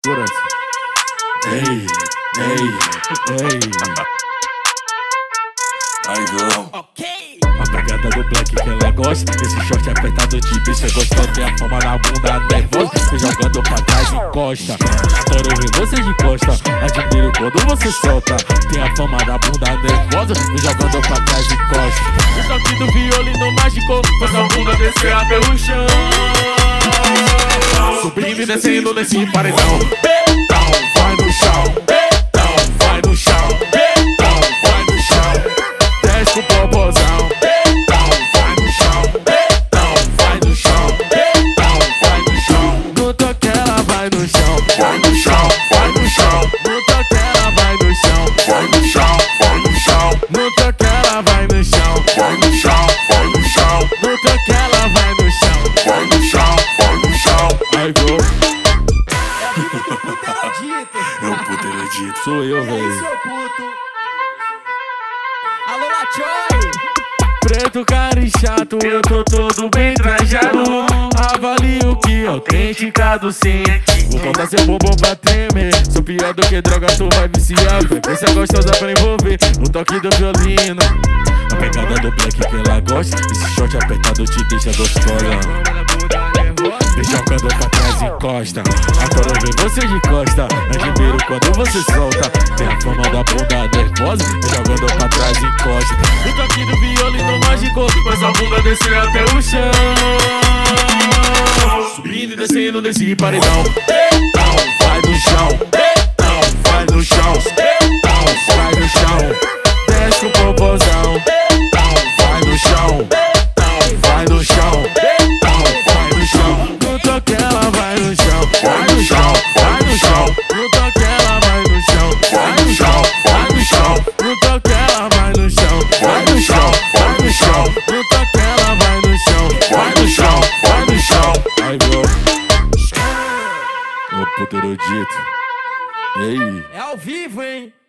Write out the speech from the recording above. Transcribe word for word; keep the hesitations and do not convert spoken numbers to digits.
segurança. Ei, ei, ei. Aí, viu? Ok. A pegada do Black que ela gosta. Esse short apertado te deixa gostoso. Tem a fama na bunda nervosa. Vem jogando pra trás e encosta. Adoro ver você de costa. Admiro quando você solta. Tem a fama da bunda nervosa. Vem jogando pra trás e encosta. O toque do violino mágico faz a bunda descer até o chão. Subindo e descendo nesse paredão. Betão, vai no chão. Betão, vai no chão. Betão, vai no chão. Desce com o popozão. Betão, vai no chão. Betão, vai no chão. Betão, vai no chão. No toque ela vai no chão. Vai no chão, vai no chão. No toque ela vai no chão. Vai no chão, vai no chão. No toque ela vai no chão. Vai no chão, vai no chão. No toque ela vai no chão. Vai no chão, vai no chão. Aí, vou. É o puto erudito. Sou eu, velho. Alô, Lachoy! Preto, cara e chato, eu tô todo bem trajado. Avalio que autenticado sim. Vou botar seu bumbum pra tremer. Sou pior do que droga, tu vai viciar. Frequência gostosa pra envolver. O toque do violino. A pegada do Black que ela gosta. Esse short apertado te deixa gostosa. Vem jogando pra trás e encosta. Adoro ver você de costa. Admiro quando você solta. Tem a fama da bunda nervosa. Vem jogando pra trás e encosta. O toque do violino mágico faz a bunda descer até o chão. Subindo e descendo nesse paredão. Betão, vai no chão. Betão, vai no chão. Betão, vai no chão. Desce com o popozão. Betão, vai no chão. Betão, vai no chão. Betão, vai no chão. No toque ela vai no chão. Vai no chão, vai no chão. No toque ela vai no chão. Vai no chão, vai no chão. No toque ela vai no chão. Vai no chão, vai no chão. No toque ela vai no chão. Vai no chão, vai no chão. Aí, bro. Ô puto erudito. Ei. É ao vivo, hein?